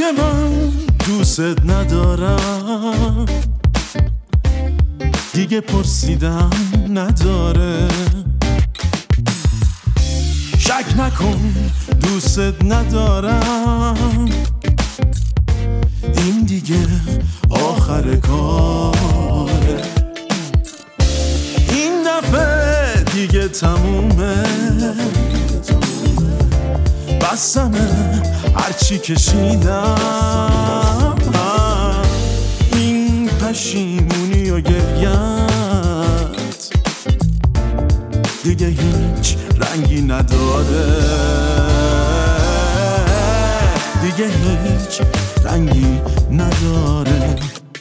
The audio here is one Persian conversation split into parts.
که من دوست ندارم دیگه پرسیدن نداره. شک نکن دوست ندارم، این دیگه آخر کاره. این دفعه دیگه تمومه، بسمه هرچی کشیدم. این پشیمونی و گریت دیگه هیچ رنگی نداره، دیگه هیچ رنگی نداره.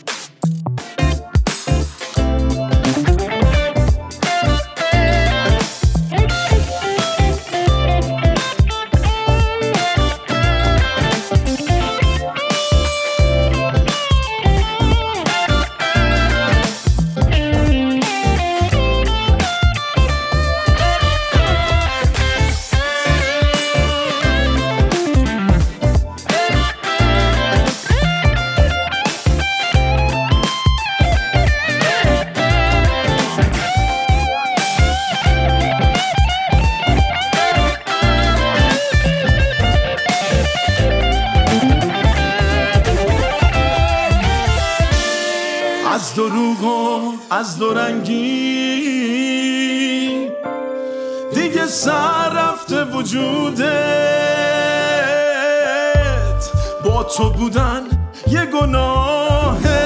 از دروغ و از دورنگی دیگه سر رفته وجودت. با تو بودن یه گناهه،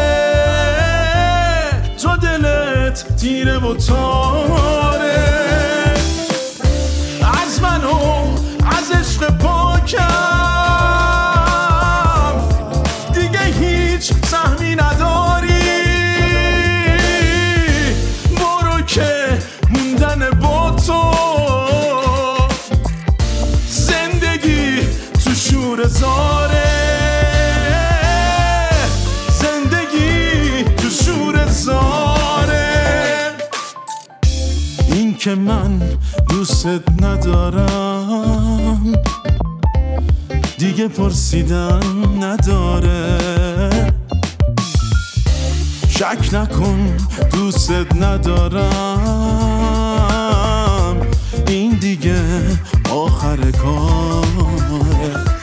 تو دلت تیره و تاره. از من و از عشق پاکم دیگه هیچ سهمی نداری. که موندن با تو زندگی تو شور زاره، زندگی تو شور زاره. این که من دوست ندارم دیگه پرسیدن نداره. شک نکن دوست ندارم، این دیگه آخر کاره.